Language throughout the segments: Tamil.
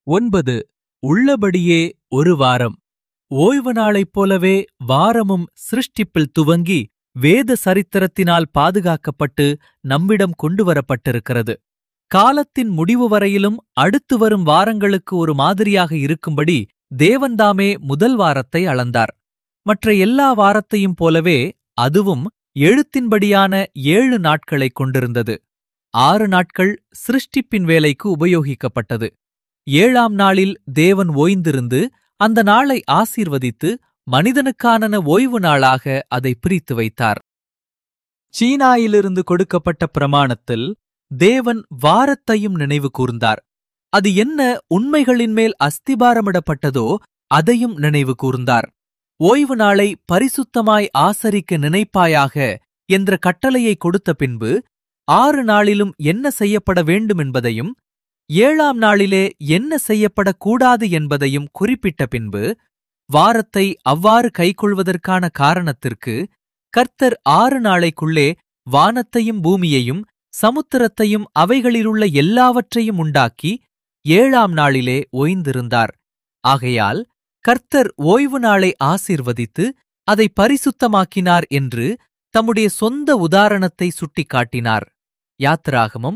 9. உள்ளபடியே ஒரு வாரம். ஓய்வு நாளைப் போலவே வாரமும் சிருஷ்டிப்பில் துவங்கி வேத சரித்திரத்தினால் பாதுகாக்கப்பட்டு நம்மிடம் கொண்டுவரப்பட்டிருக்கிறது. காலத்தின் முடிவு வரையிலும் அடுத்து வரும் வாரங்களுக்கு ஒரு மாதிரியாக இருக்கும்படி தேவன்தாமே முதல் வாரத்தை அளந்தார். மற்ற எல்லா வாரத்தையும் போலவே அதுவும் எழுத்தின்படியான 7 நாட்களைக் கொண்டிருந்தது. 6 நாட்கள் சிருஷ்டிப்பின் வேலைக்கு உபயோகிக்கப்பட்டது. 7ஆம் நாளில் தேவன் ஓய்ந்திருந்து அந்த நாளை ஆசீர்வதித்து மனிதனுக்கான ஓய்வு நாளாக அதை பிரித்து வைத்தார். சீனாயிலிருந்து கொடுக்கப்பட்ட பிரமாணத்தில் தேவன் வாரத்தையும் நினைவு கூர்ந்தார். அது என்ன உண்மைகளின் மேல் அஸ்திபாரமிடப்பட்டதோ அதையும் நினைவு கூர்ந்தார். ஓய்வு நாளை பரிசுத்தமாய் ஆசரிக்க நினைப்பாயாக என்ற கட்டளையை கொடுத்த பின்பு 6 நாளிலும் என்ன செய்யப்பட வேண்டும் என்பதையும் 7ஆம் நாளிலே என்ன செய்யப்படக்கூடாது என்பதையும் குறிப்பிட்ட பின்பு வாரத்தை அவ்வாறு கைக்கொள்வதற்கான காரணத்திற்கு கர்த்தர் 6 நாளைக்குள்ளே வானத்தையும் பூமியையும் சமுத்திரத்தையும் அவைகளிலுள்ள எல்லாவற்றையும் உண்டாக்கி 7ஆம் நாளிலே ஓய்ந்திருந்தார். ஆகையால் கர்த்தர் ஓய்வு நாளை ஆசீர்வதித்து அதை பரிசுத்தமாக்கினார் என்று தம்முடைய சொந்த உதாரணத்தை சுட்டிக்காட்டினார். யாத்திராகமம்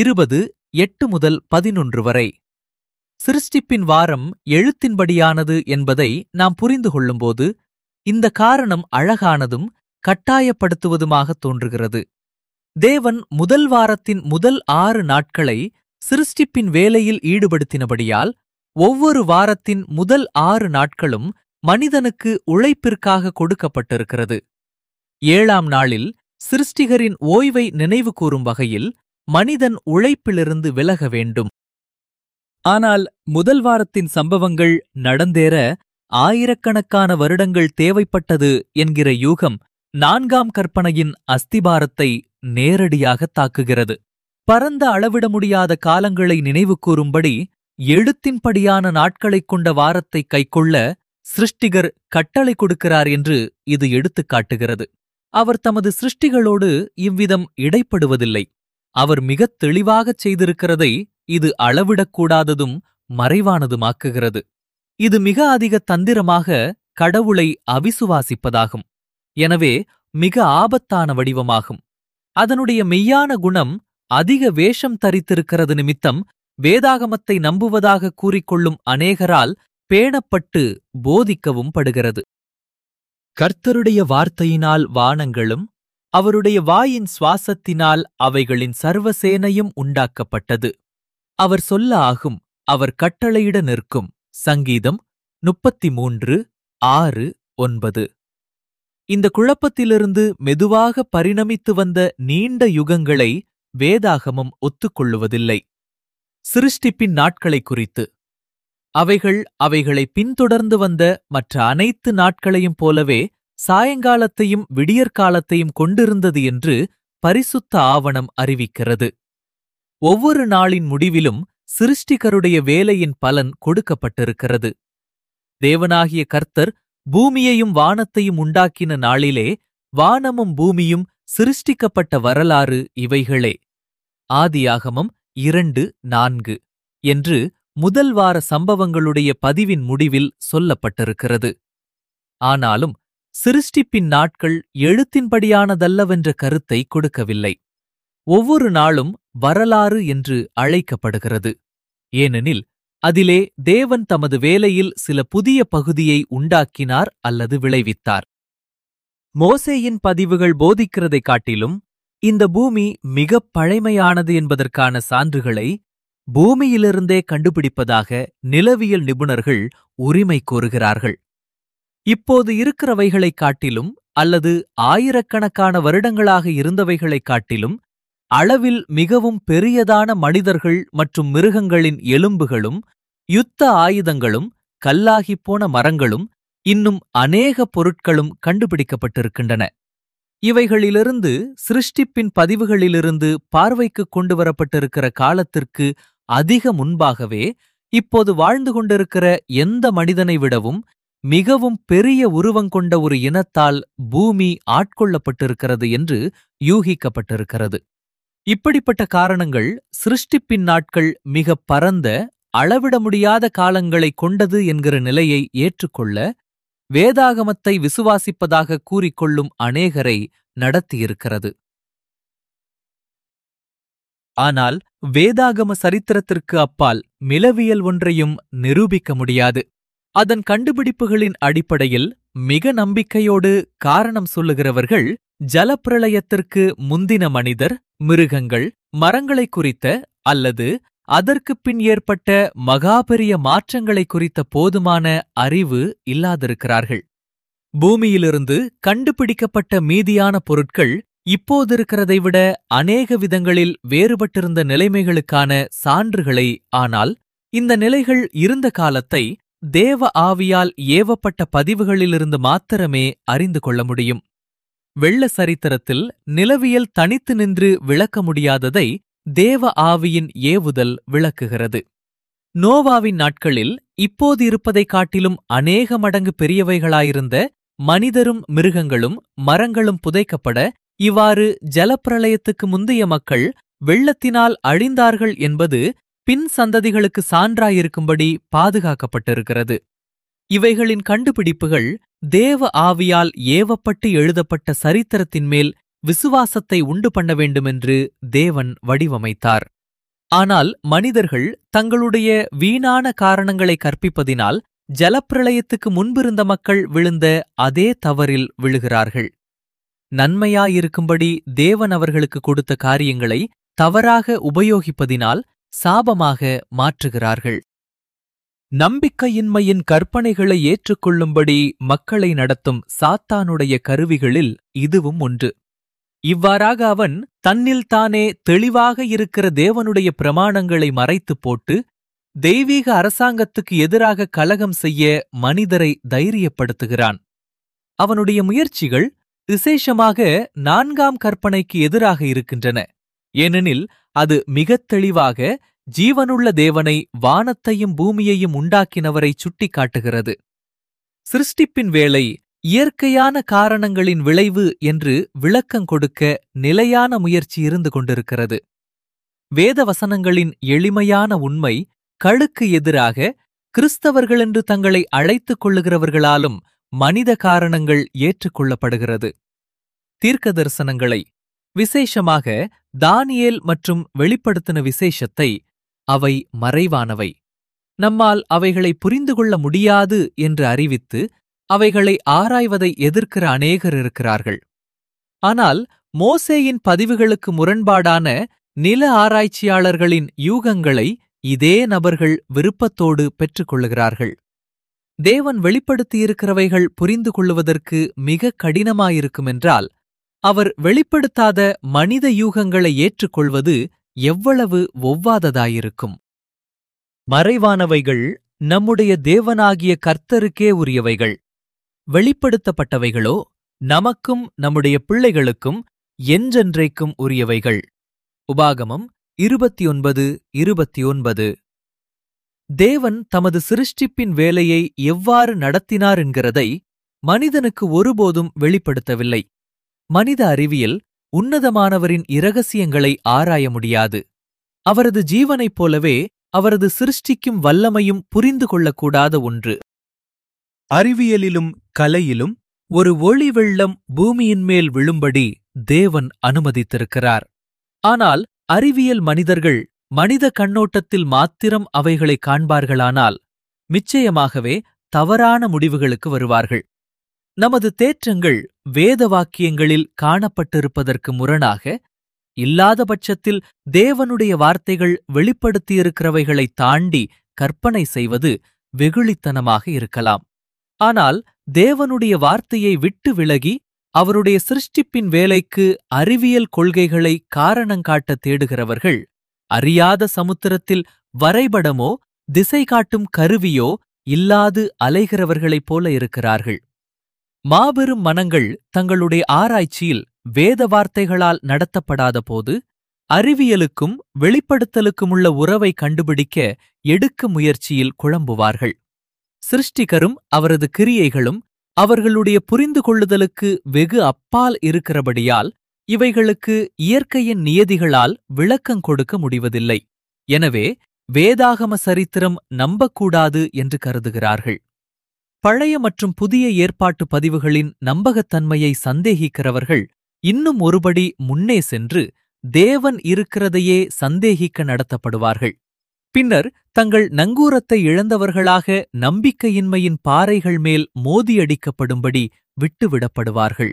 20:8-11 வரை. சிருஷ்டிப்பின் வாரம் எழுத்தின்படியானது என்பதை நாம் புரிந்து கொள்ளும்போது இந்த காரணம் அழகானதும் கட்டாயப்படுத்துவதுமாக தோன்றுகிறது. தேவன் முதல் வாரத்தின் முதல் 6 நாட்களை சிருஷ்டிப்பின் வேலையில் ஈடுபடுத்தினபடியால் ஒவ்வொரு வாரத்தின் முதல் 6 நாட்களும் மனிதனுக்கு உழைப்பிற்காக கொடுக்கப்பட்டிருக்கிறது. 7ஆம் நாளில் சிருஷ்டிகரின் ஓய்வை நினைவு கூறும் வகையில் மனிதன் உழைப்பிலிருந்து விலக வேண்டும். ஆனால் முதல் வாரத்தின் சம்பவங்கள் நடந்தேற ஆயிரக்கணக்கான வருடங்கள் தேவைப்பட்டது என்கிற யூகம் 4ஆம் கற்பனையின் அஸ்திபாரத்தை நேரடியாக தாக்குகிறது. பரந்த அளவிட முடியாத காலங்களை நினைவு கூறும்படி எழுத்தின்படியான நாட்களைக் கொண்ட வாரத்தை கைக்கொள்ள சிருஷ்டிகர் கட்டளை கொடுக்கிறார் என்று இது எடுத்துக்காட்டுகிறது. அவர் தமது சிருஷ்டிகளோடு இவ்விதம் இடைப்படுவதில்லை. அவர் மிகத் தெளிவாகச் செய்திருக்கிறதை இது அளவிடக்கூடாததும் மறைவானதுமாக்குகிறது. இது மிக அதிக தந்திரமாக கடவுளை அவிசுவாசிப்பதாகும். எனவே மிக ஆபத்தான வடிவமாகும். அதனுடைய மெய்யான குணம் அதிக வேஷம் தரித்திருக்கிறது நிமித்தம் வேதாகமத்தை நம்புவதாக கூறிக்கொள்ளும் அநேகரால் பேணப்பட்டு போதிக்கவும் படுகிறது. கர்த்தருடைய வார்த்தையினால் வானங்களும் அவருடைய வாயின் சுவாசத்தினால் அவைகளின் சர்வசேனையும் உண்டாக்கப்பட்டது. அவர் சொல்ல ஆகும், அவர் கட்டளையிட நிற்கும். சங்கீதம் 33:6-9. இந்த குழப்பத்திலிருந்து மெதுவாக பரிணமித்து வந்த நீண்ட யுகங்களை வேதாகமம் ஒத்துக்கொள்ளுவதில்லை. சிருஷ்டிப்பின் நாட்களை குறித்து அவைகளை பின்தொடர்ந்து வந்த மற்ற அனைத்து நாட்களையும் போலவே சாயங்காலத்தையும் விடியற்காலத்தையும் கொண்டிருந்தது என்று பரிசுத்த ஆவணம் அறிவிக்கிறது. ஒவ்வொரு நாளின் முடிவிலும் சிருஷ்டிகருடைய வேலையின் பலன் கொடுக்கப்பட்டிருக்கிறது. தேவனாகிய கர்த்தர் பூமியையும் வானத்தையும் உண்டாக்கின நாளிலே வானமும் பூமியும் சிருஷ்டிக்கப்பட்ட வரலாறு இவைகளே. ஆதியாகமம் 2:4 என்று முதல் வார சம்பவங்களுடைய பதிவின் முடிவில் சொல்லப்பட்டிருக்கிறது. ஆனாலும் சிருஷ்டிப்பின் நாட்கள் எழுத்தின்படியானதல்லவென்ற கருத்தை கொடுக்கவில்லை. ஒவ்வொரு நாளும் வரலாறு என்று அழைக்கப்படுகிறது. ஏனெனில் அதிலே தேவன் தமது வேலையில் சில புதிய பகுதியை உண்டாக்கினார் அல்லது விளைவித்தார். மோசேயின் பதிவுகள் போதிக்கிறதைக் காட்டிலும் இந்த பூமி மிகப் பழைமையானது என்பதற்கான சான்றுகளை பூமியிலிருந்தே கண்டுபிடிப்பதாக நிலவியல் நிபுணர்கள் உரிமை கோருகிறார்கள். இப்போது இருக்கிறவைகளைக் காட்டிலும் அல்லது ஆயிரக்கணக்கான வருடங்களாக இருந்தவைகளைக் காட்டிலும் அளவில் மிகவும் பெரியதான மனிதர்கள் மற்றும் மிருகங்களின் எலும்புகளும் யுத்த ஆயுதங்களும் கல்லாகிப்போன மரங்களும் இன்னும் அநேக பொருட்களும் கண்டுபிடிக்கப்பட்டிருக்கின்றன. இவைகளிலிருந்து சிருஷ்டிப்பின் பதிவுகளிலிருந்து பார்வைக்குக் கொண்டுவரப்பட்டிருக்கிற காலத்திற்கு அதிக முன்பாகவே இப்போது வாழ்ந்து கொண்டிருக்கிற எந்த மனிதனை விடவும் மிகவும் பெரிய உருவங்கொண்ட ஒரு இனத்தால் பூமி ஆட்கொள்ளப்பட்டிருக்கிறது என்று யூகிக்கப்பட்டிருக்கிறது. இப்படிப்பட்ட காரணங்கள் சிருஷ்டிப்பின் நாட்கள் மிகப் பரந்த அளவிட முடியாத காலங்களை கொண்டது என்கிற நிலையை ஏற்றுக்கொள்ள வேதாகமத்தை விசுவாசிப்பதாக கூறிக்கொள்ளும் அநேகரை நடத்தியிருக்கிறது. ஆனால் வேதாகம சரித்திரத்திற்கு அப்பால் மிலவியல் ஒன்றையும் நிரூபிக்க முடியாது. அதன் கண்டுபிடிப்புகளின் அடிப்படையில் மிக நம்பிக்கையோடு காரணம் சொல்லுகிறவர்கள் ஜலப்பிரளயத்திற்கு முந்தின மனிதர், மிருகங்கள், மரங்களை குறித்த அல்லது அதற்குப் பின் ஏற்பட்ட மகாபெரிய மாற்றங்களை குறித்த போதுமான அறிவு இல்லாதிருக்கிறார்கள். பூமியிலிருந்து கண்டுபிடிக்கப்பட்ட மீதியான பொருட்கள் இப்போதிருக்கிறதை விட அநேக விதங்களில் வேறுபட்டிருந்த நிலைமைகளுக்கான சான்றுகளை, ஆனால் இந்த நிலைகள் இருந்த காலத்தை தேவ ஆவியால் ஏவப்பட்ட பதிவுகளிலிருந்து மாத்திரமே அறிந்து கொள்ள முடியும். வெள்ள சரித்திரத்தில் நிலவியல் தனித்து நின்று விளக்க முடியாததை தேவ ஆவியின் ஏவுதல் விளக்குகிறது. நோவாவின் நாட்களில் இப்போது இருப்பதைக் காட்டிலும் அநேக மடங்கு பெரியவைகளாயிருந்த மனிதரும் மிருகங்களும் மரங்களும் புதைக்கப்பட, இவ்வாறு ஜலப்பிரளயத்துக்கு முந்தைய மக்கள் வெள்ளத்தினால் அழிந்தார்கள் என்பது பின் சந்ததிகளுக்கு சான்றாயிருக்கும்படி பாதுகாக்கப்பட்டிருக்கிறது. இவைகளின் கண்டுபிடிப்புகள் தேவ ஆவியால் ஏவப்பட்டு எழுதப்பட்ட சரித்திரத்தின் மேல் விசுவாசத்தை உண்டு பண்ண வேண்டுமென்று தேவன் வடிவமைத்தார். ஆனால் மனிதர்கள் தங்களுடைய வீணான காரணங்களை கற்பிப்பதினால் ஜலப்பிரளயத்துக்கு முன்பிருந்த மக்கள் விழுந்த அதே தவறில் விழுகிறார்கள். நன்மையாயிருக்கும்படி தேவன் அவர்களுக்கு கொடுத்த காரியங்களை தவறாக உபயோகிப்பதினால் சாபமாக மாற்றுகிறார்கள். நம்பிக்கையின்மையின் கற்பனைகளை ஏற்றுக்கொள்ளும்படி மக்களை நடத்தும் சாத்தானுடைய கருவிகளில் இதுவும் ஒன்று. இவ்வாறாக அவன் தன்னில் தானே தெளிவாக இருக்கிற தேவனுடைய பிரமாணங்களை மறைத்துப் போட்டு தெய்வீக அரசாங்கத்துக்கு எதிராக கலகம் செய்ய மனிதரை தைரியப்படுத்துகிறான். அவனுடைய முயற்சிகள் விசேஷமாக 4ஆம் கற்பனைக்கு எதிராக இருக்கின்றன. ஏனெனில் அது மிகத் தெளிவாக ஜீவனுள்ள தேவனை, வானத்தையும் பூமியையும் உண்டாக்கினவரை சுட்டிக்காட்டுகிறது. சிருஷ்டிப்பின் வேலை இயற்கையான காரணங்களின் விளைவு என்று விளக்கங் கொடுக்க நிலையான முயற்சி இருந்து கொண்டிருக்கிறது. வேத வசனங்களின் எளிமையான உண்மை கழுக்கு எதிராக கிறிஸ்தவர்களென்று தங்களை அழைத்துக் கொள்ளுகிறவர்களாலும் மனித காரணங்கள் ஏற்றுக்கொள்ளப்படுகிறது. தீர்க்க தரிசனங்களை, விசேஷமாக தானியேல் மற்றும் வெளிப்படுத்தின விசேஷத்தை, அவை மறைவானவை, நம்மால் அவைகளை புரிந்து கொள்ள முடியாது என்று அறிவித்து அவைகளை ஆராய்வதை எதிர்க்கிற அநேகர் இருக்கிறார்கள். ஆனால் மோசேயின் பதிவுகளுக்கு முரண்பாடான நில ஆராய்ச்சியாளர்களின் யூகங்களை இதே நபர்கள் விருப்பத்தோடு பெற்றுக்கொள்ளுகிறார்கள். தேவன் வெளிப்படுத்தியிருக்கிறவைகள் புரிந்து கொள்ளுவதற்கு மிக கடினமாயிருக்குமென்றால், அவர் வெளிப்படுத்தாத மனித யூகங்களை ஏற்றுக்கொள்வது எவ்வளவு ஒவ்வாததாயிருக்கும். மறைவானவைகள் நம்முடைய தேவனாகிய கர்த்தருக்கே உரியவைகள். வெளிப்படுத்தப்பட்டவைகளோ நமக்கும் நம்முடைய பிள்ளைகளுக்கும் என்றென்றைக்கும் உரியவைகள். உபாகமம் 29:29. தேவன் தமது சிருஷ்டிப்பின் வேலையை எவ்வாறு நடத்தினார் என்கிறதை மனிதனுக்கு ஒருபோதும் வெளிப்படுத்தவில்லை. மனித அறிவியல் உன்னதமானவரின் இரகசியங்களை ஆராய முடியாது. அவரது ஜீவனைப் போலவே அவரது சிருஷ்டிக்கும் வல்லமையும் புரிந்து கொள்ளக்கூடாத ஒன்று. அறிவியலிலும் கலையிலும் ஒரு ஒளி வெள்ளம் பூமியின் மேல் விழும்படி தேவன் அனுமதித்திருக்கிறார். ஆனால் அறிவியல் மனிதர்கள் மனித கண்ணோட்டத்தில் மாத்திரம் அவைகளை காண்பார்களானால் நிச்சயமாகவே தவறான முடிவுகளுக்கு வருவார்கள். நமது தேற்றங்கள் வேத வாக்கியங்களில் காணப்பட்டிருப்பதற்கு முரணாக இல்லாத பட்சத்தில் தேவனுடைய வார்த்தைகள் வெளிப்படுத்தியிருக்கிறவைகளைத் தாண்டி கற்பனை செய்வது வெகுளித்தனமாக இருக்கலாம். ஆனால் தேவனுடைய வார்த்தையை விட்டு விலகி அவருடைய சிருஷ்டிப்பின் வேலைக்கு அறிவியல் கொள்கைகளை காரணங்காட்ட தேடுகிறவர்கள் அறியாத சமுத்திரத்தில் வரைபடமோ திசை காட்டும் கருவியோ இல்லாது அலைகிறவர்களைப் போல இருக்கிறார்கள். மாபெரும் மனங்கள் தங்களுடைய ஆராய்ச்சியில் வேத வார்த்தைகளால் நடத்தப்படாத போது அறிவியலுக்கும் வெளிப்படுத்தலுக்குமுள்ள உறவை கண்டுபிடிக்க எடுக்கும் முயற்சியில் குழம்புவார்கள். சிருஷ்டிகரும் அவரது கிரியைகளும் அவர்களுடைய புரிந்து கொள்ளுதலுக்கு வெகு அப்பால் இருக்கிறபடியால் இவைகளுக்கு இயற்கையின் நியதிகளால் விளக்கங் கொடுக்க முடிவதில்லை. எனவே வேதாகம சரித்திரம் நம்பக்கூடாது என்று கருதுகிறார்கள். பழைய மற்றும் புதிய ஏற்பாட்டு பதிவுகளின் நம்பகத்தன்மையை சந்தேகிக்கிறவர்கள் இன்னும் ஒருபடி முன்னே சென்று தேவன் இருக்கிறதையே சந்தேகிக்க நடத்தப்படுவார்கள். பின்னர் தங்கள் நங்கூரத்தை இழந்தவர்களாக நம்பிக்கையின்மையின் பாறைகள் மேல் மோதியடிக்கப்படும்படி விட்டுவிடப்படுவார்கள்.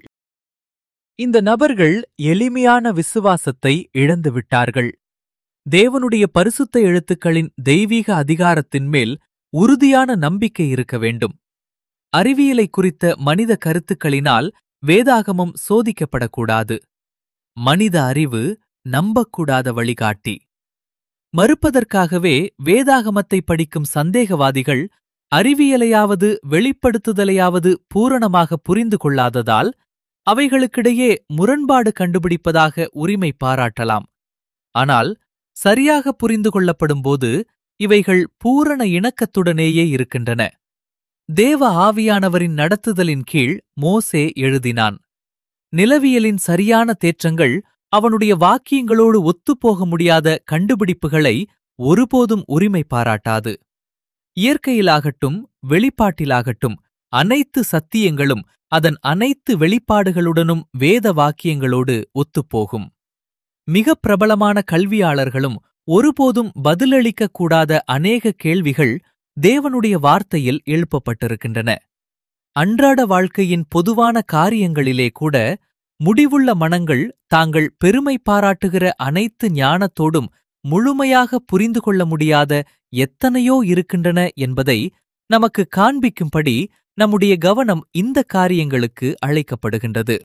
இந்த நபர்கள் எளிமையான விசுவாசத்தை இழந்துவிட்டார்கள். தேவனுடைய பரிசுத்த எழுத்துக்களின் தெய்வீக அதிகாரத்தின் மேல் உறுதியான நம்பிக்கை இருக்க வேண்டும். அறிவியலை குறித்த மனித கருத்துக்களினால் வேதாகமம் சோதிக்கப்படக்கூடாது. மனித அறிவு நம்பக்கூடாத வழிகாட்டி. மறுப்பதற்காகவே வேதாகமத்தை படிக்கும் சந்தேகவாதிகள் அறிவியலையாவது வெளிப்படுத்துதலையாவது பூரணமாக புரிந்து கொள்ளாததால் அவைகளுக்கிடையே முரண்பாடு கண்டுபிடிப்பதாக உரிமை பாராட்டலாம். ஆனால் சரியாக புரிந்து கொள்ளப்படும்போது இவைகள் பூரண இணக்கத்துடனேயே இருக்கின்றன. தேவ ஆவியானவரின் நடத்துதலின் கீழ் மோசே எழுதினான். நிலவியலின் சரியான தேற்றங்கள் அவனுடைய வாக்கியங்களோடு ஒத்துப்போக முடியாத கண்டுபிடிப்புகளை ஒருபோதும் உரிமை பாராட்டாது. இயற்கையிலாகட்டும் வெளிப்பாட்டிலாகட்டும் அனைத்து சத்தியங்களும் அதன் அனைத்து வெளிப்பாடுகளுடனும் வேத வாக்கியங்களோடு ஒத்துப்போகும். மிக பிரபலமான கல்வியாளர்களும் ஒருபோதும் பதிலளிக்கக்கூடாத அநேக கேள்விகள் தேவனுடைய வார்த்தையில் எழுப்பப்பட்டிருக்கின்றன. அன்றாட வாழ்க்கையின் பொதுவான காரியங்களிலே கூட முடிவுள்ள மனங்கள் தாங்கள் பெருமை பாராட்டுகிற அனைத்து ஞானத்தோடும் முழுமையாக புரிந்து கொள்ள முடியாத எத்தனையோ இருக்கின்றன என்பதை நமக்கு காண்பிக்கும்படி நம்முடைய கவனம் இந்த காரியங்களுக்கு அழைக்கப்படுகின்றது.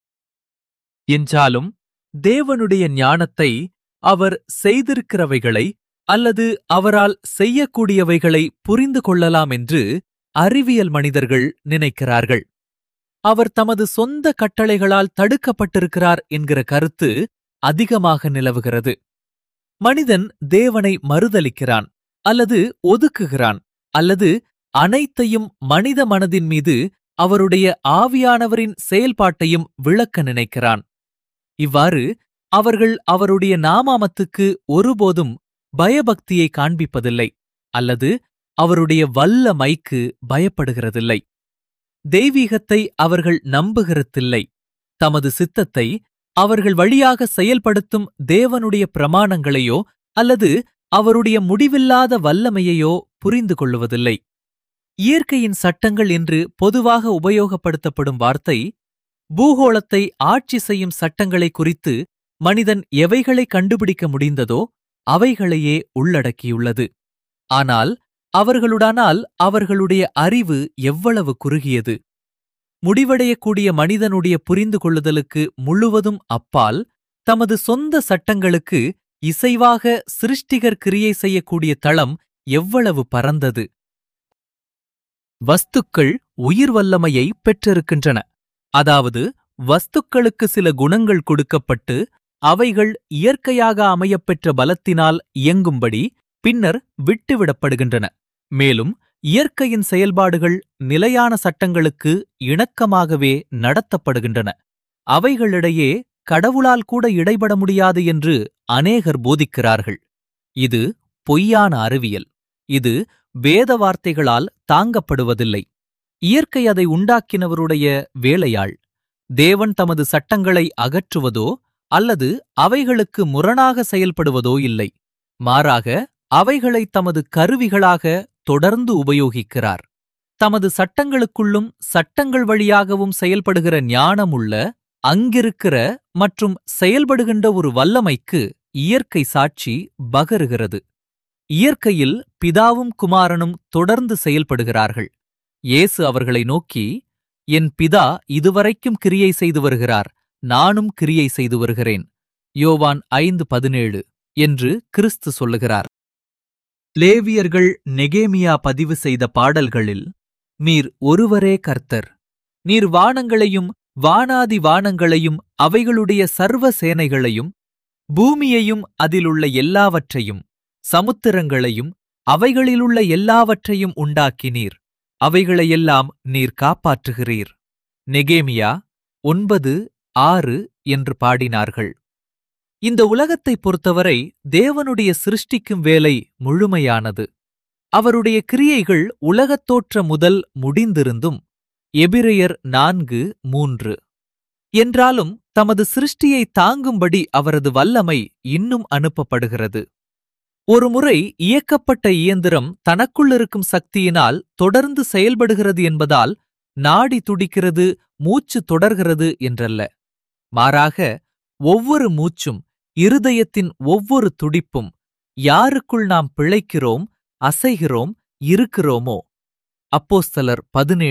என்றாலும் தேவனுடைய ஞானத்தை அவர் செய்திருக்கிறவைகளை அல்லது அவரால் செய்யக்கூடியவைகளை புரிந்து கொள்ளலாம் என்று அறிவியல் மனிதர்கள் நினைக்கிறார்கள். அவர் தமது சொந்த கட்டளைகளால் தடுக்கப்பட்டிருக்கிறார் என்கிற கருத்து அதிகமாக நிலவுகிறது. மனிதன் தேவனை மறுதலிக்கிறான் அல்லது ஒதுக்குகிறான் அல்லது அனைத்தையும் மனித மனதின் மீது அவருடைய ஆவியானவரின் செயல்பாட்டையும் விளக்க நினைக்கிறான். இவ்வாறு அவர்கள் அவருடைய நாமத்துக்கு ஒருபோதும் பயபக்தியை காண்பிப்பதில்லை அல்லது அவருடைய வல்லமைக்கு பயப்படுகிறதில்லை. தெய்வீகத்தை அவர்கள் நம்புகிறதில்லை. தமது சித்தத்தை அவர்கள் வழியாக செயல்படுத்தும் தேவனுடைய பிரமாணங்களையோ அல்லது அவருடைய முடிவில்லாத வல்லமையையோ புரிந்து கொள்ளுவதில்லை. இயற்கையின் சட்டங்கள் என்று பொதுவாக உபயோகப்படுத்தப்படும் வார்த்தை பூகோளத்தை ஆட்சி செய்யும் சட்டங்களை குறித்து மனிதன் எவைகளை கண்டுபிடிக்க முடிந்ததோ அவைகளையே உள்ளடக்கியுள்ளது. ஆனால் அவர்களுடானால் அவர்களுடைய அறிவு எவ்வளவு குறுகியது! முடிவடையக்கூடிய மனிதனுடைய புரிந்து கொள்ளுதலுக்கு முழுவதும் அப்பால் தமது சொந்த சட்டங்களுக்கு இசைவாக சிருஷ்டிகர் கிரியை செய்யக்கூடிய தளம் எவ்வளவு பரந்தது! வஸ்துக்கள் உயிர் வல்லமையை பெற்றிருக்கின்றன. அதாவது வஸ்துக்களுக்கு சில குணங்கள் கொடுக்கப்பட்டு அவைகள் இயற்கையாக அமையப்பெற்ற பலத்தினால் இயங்கும்படி பின்னர் விட்டுவிடப்படுகின்றன. மேலும் இயற்கையின் செயல்பாடுகள் நிலையான சட்டங்களுக்கு இணக்கமாகவே நடத்தப்படுகின்றன. அவைகளிடையே கடவுளால் கூட இடைபட முடியாது என்று அநேகர் போதிக்கிறார்கள். இது பொய்யான அறிவியல். இது வேத வார்த்தைகளால் தாங்கப்படுவதில்லை. இயற்கை அதை உண்டாக்கினவருடைய வேலையாள். தேவன் தமது சட்டங்களை அகற்றுவதோ அல்லது அவைகளுக்கு முரணாக செயல்படுவதோ இல்லை. மாறாக அவைகளை தமது கருவிகளாக தொடர்ந்து உபயோகிக்கிறார். தமது சட்டங்களுக்குள்ளும் சட்டங்கள் வழியாகவும் செயல்படுகிற ஞானமுள்ள, அங்கிருக்கிற மற்றும் செயல்படுகின்ற ஒரு வல்லமைக்கு இயற்கை சாட்சி பகருகிறது. இயற்கையில் பிதாவும் குமாரனும் தொடர்ந்து செயல்படுகிறார்கள். இயேசு அவர்களை நோக்கி, என் பிதா இதுவரைக்கும் கிரியை செய்து வருகிறார், நானும் கிரியை செய்து வருகிறேன். யோவான் 5:17 என்று கிறிஸ்து சொல்லுகிறார். லேவியர்கள் நெகேமியா பதிவு செய்த பாடல்களில், நீர் ஒருவரே கர்த்தர், நீர் வானங்களையும் வானாதி வானங்களையும் அவைகளுடைய சர்வ சேனைகளையும் பூமியையும் அதிலுள்ள எல்லாவற்றையும் சமுத்திரங்களையும் அவைகளிலுள்ள எல்லாவற்றையும் உண்டாக்கினீர், அவைகளையெல்லாம் நீர் காப்பாற்றுகிறீர். நெகேமியா 9:6 என்று பாடினார்கள். இந்த உலகத்தைப் பொறுத்தவரை தேவனுடைய சிருஷ்டிக்கும் வேலை முழுமையானது. அவருடைய கிரியைகள் உலகத் தோற்றம் முதல் முடிந்திருந்தும் எபிரெயர் 4:3 என்றாலும் தமது சிருஷ்டியை தாங்கும்படி அவரது வல்லமை இன்னும் அனுப்பப்படுகிறது. ஒருமுறை இயக்கப்பட்ட இயந்திரம் தனக்குள்ளிருக்கும் சக்தியினால் தொடர்ந்து செயல்படுகிறது என்பதால் நாடி துடிக்கிறது, மூச்சு தொடர்கிறது என்றல்ல. மாறாக ஒவ்வொரு மூச்சும், இருதயத்தின் ஒவ்வொரு துடிப்பும் யாருக்குள் நாம் பிழைக்கிறோம், அசைகிறோம், இருக்கிறோமோ. அப்போஸ்தலர்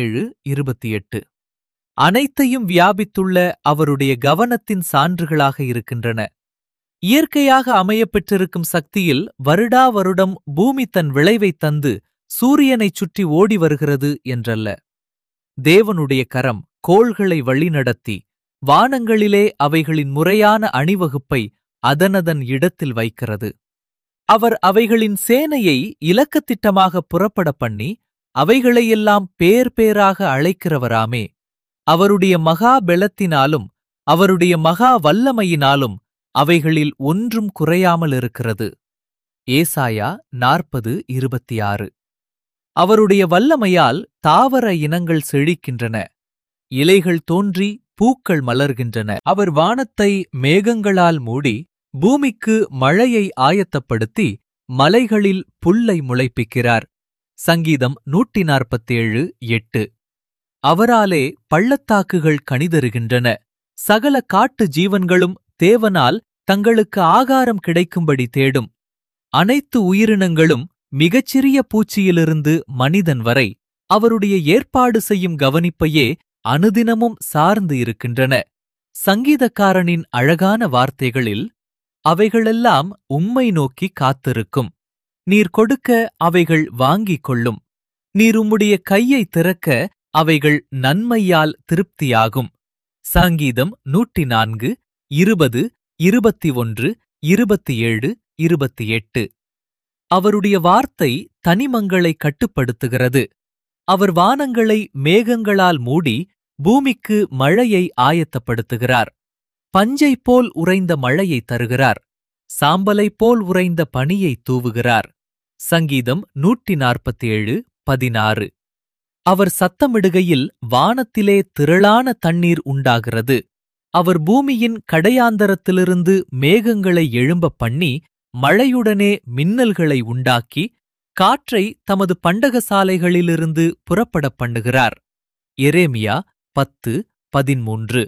17:28 அனைத்தையும் வியாபித்துள்ள அவருடைய கவனத்தின் சான்றுகளாக இருக்கின்றன. இயற்கையாக அமையப்பெற்றிருக்கும் சக்தியில் வருடா வருடம் பூமி தன் விளைவைத் தந்து சூரியனைச் சுற்றி ஓடி வருகிறது என்றல்ல. தேவனுடைய கரம் கோள்களை வழிநடத்தி வானங்களிலே அவைகளின் முறையான அணிவகுப்பை அதனதன் இடத்தில் வைக்கிறது. அவர் அவைகளின் சேனையை இலக்கத்திட்டமாக புறப்பட பண்ணி அவைகளையெல்லாம் பேர் பேராக அழைக்கிறவராமே. அவருடைய மகா பெலத்தினாலும் அவருடைய மகா வல்லமையினாலும் அவைகளில் ஒன்றும் குறையாமலிருக்கிறது. ஏசாயா 40:26 அவருடைய வல்லமையால் தாவர இனங்கள் செழிக்கின்றன, இலைகள் தோன்றி பூக்கள் மலர்கின்றன. அவர் வானத்தை மேகங்களால் மூடி பூமிக்கு மழையை ஆயத்தப்படுத்தி மலைகளில் புல்லை முளைப்பிக்கிறார். சங்கீதம் 147:8 அவராலே பள்ளத்தாக்குகள் கனிதருகின்றன. சகல காட்டு ஜீவன்களும் தேவனால் தங்களுக்கு ஆகாரம் கிடைக்கும்படி தேடும். அனைத்து உயிரினங்களும் மிகச்சிறிய பூச்சியிலிருந்து மனிதன் வரை அவருடைய ஏற்பாடு செய்யும் கவனிப்பையே அனுதினமும் சார்ந்து இருக்கின்றன. சங்கீதக்காரனின் அழகான வார்த்தைகளில், அவைகளெல்லாம் உம்மை நோக்கி காத்திருக்கும். நீர் கொடுக்க அவைகள் வாங்கிக் கொள்ளும். நீர் உம்முடைய கையை திறக்க அவைகள் நன்மையால் திருப்தியாகும். சங்கீதம் 104, 20, 21, 27, 28 அவருடைய வார்த்தை தனிமங்களை கட்டுப்படுத்துகிறது. அவர் வானங்களை மேகங்களால் மூடி பூமிக்கு மழையை ஆயத்தப்படுத்துகிறார். பஞ்சைப் போல் உறைந்த மழையை தருகிறார். சாம்பலைப் போல் உறைந்த பனியை தூவுகிறார். சங்கீதம் 147:16 அவர் சத்தமிடுகையில் வானத்திலே திரளான தண்ணீர் உண்டாகிறது. அவர் பூமியின் கடையாந்தரத்திலிருந்து மேகங்களை எழும்பப் பண்ணி மழையுடனே மின்னல்களை உண்டாக்கி காற்றை தமது பண்டகசாலைகளிலிருந்து புறப்படப் பண்ணுகிறார். எரேமியா 10:13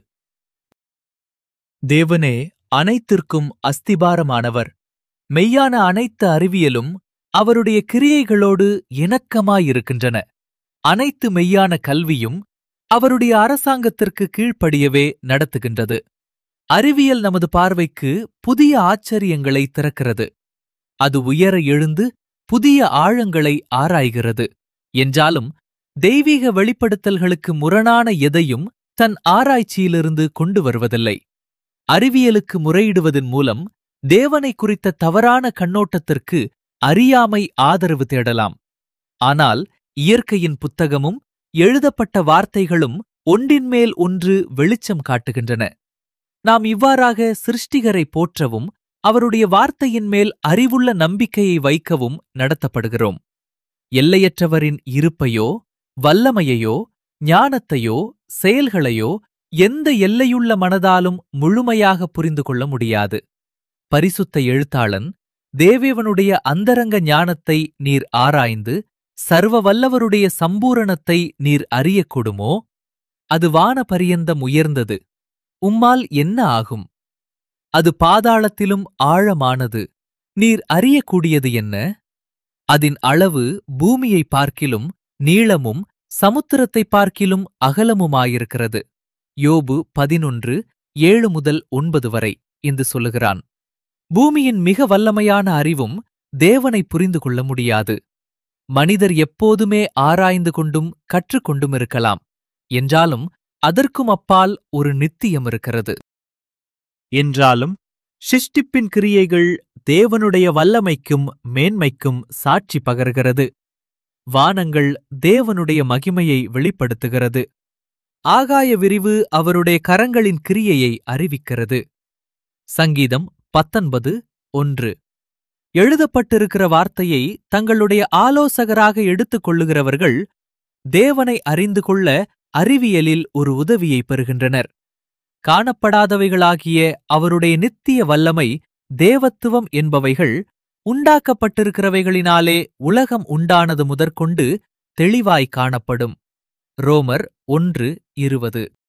தேவனே அனைத்திற்கும் அஸ்திபாரமானவர். மெய்யான அனைத்து அறிவியலும் அவருடைய கிரியைகளோடு இணக்கமாயிருக்கின்றன. அனைத்து மெய்யான கல்வியும் அவருடைய அரசாங்கத்திற்கு கீழ்ப்படியவே நடத்துகின்றது. அறிவியல் நமது பார்வைக்கு புதிய ஆச்சரியங்களை திறக்கிறது. அது உயர எழுந்து புதிய ஆழங்களை ஆராய்கிறது. என்றாலும் தெய்வீக வெளிப்படுத்தல்களுக்கு முரணான எதையும் தன் ஆராய்ச்சியிலிருந்து கொண்டு வருவதில்லை. அறிவியலுக்கு முறையிடுவதன் மூலம் தேவனை குறித்த தவறான கண்ணோட்டத்திற்கு அறியாமை ஆதரவு தேடலாம். ஆனால் இயற்கையின் புத்தகமும் எழுதப்பட்ட வார்த்தைகளும் ஒன்றின்மேல் ஒன்று வெளிச்சம் காட்டுகின்றன. நாம் இவ்வாறாக சிருஷ்டிகரை போற்றவும் அவருடைய வார்த்தையின் மேல் அறிவுள்ள நம்பிக்கையை வைக்கவும் நடத்தப்படுகிறோம். எல்லையற்றவரின் இருப்பையோ வல்லமையையோ ஞானத்தையோ செயல்களையோ எந்த எல்லையுள்ள மனதாலும் முழுமையாக புரிந்து கொள்ள முடியாது. பரிசுத்த எழுத்தாளன், தேவேவனுடைய அந்தரங்க ஞானத்தை நீர் ஆராய்ந்து சர்வ வல்லவருடைய சம்பூரணத்தை நீர் அறியக்கூடுமோ? அது வான பரியந்தம் உயர்ந்தது, உம்மால் என்ன ஆகும்? அது பாதாளத்திலும் ஆழமானது, நீர் அறியக்கூடியது என்ன? அதின் அளவு பூமியை பார்க்கிலும் நீளமும் சமுத்திரத்தை பார்க்கிலும் அகலமுமாயிருக்கிறது. யோபு 11:7-9 வரை என்று சொல்லுகிறான். பூமியின் மிக வல்லமையான அறிவும் தேவனை புரிந்து கொள்ள முடியாது. மனிதர் எப்போதுமே ஆராய்ந்து கொண்டும் கற்றுக்கொண்டும் இருக்கலாம். என்றாலும் அதற்கும் அப்பால் ஒரு நித்தியம் இருக்கிறது. என்றாலும் சிருஷ்டிப்பின் கிரியைகள் தேவனுடைய வல்லமைக்கும் மேன்மைக்கும் சாட்சி பகர்கிறது. வானங்கள் தேவனுடைய மகிமையை வெளிப்படுத்துகிறது. ஆகாய விரிவு அவருடைய கரங்களின் கிரியையை அறிவிக்கிறது. சங்கீதம் 19:1. எழுதப்பட்டிருக்கிற வார்த்தையை தங்களுடைய ஆலோசகராக எடுத்துக் கொள்ளுகிறவர்கள் தேவனை அறிந்து கொள்ள அறிவியலில் ஒரு உதவியை பெறுகின்றனர். காணப்படாதவைகளாகிய அவருடைய நித்திய வல்லமை, தேவத்துவம் என்பவைகள் உண்டாக்கப்பட்டிருக்கிறவைகளினாலே உலகம் உண்டானது முதற்கொண்டு தெளிவாய் காணப்படும். ரோமர் 1:20.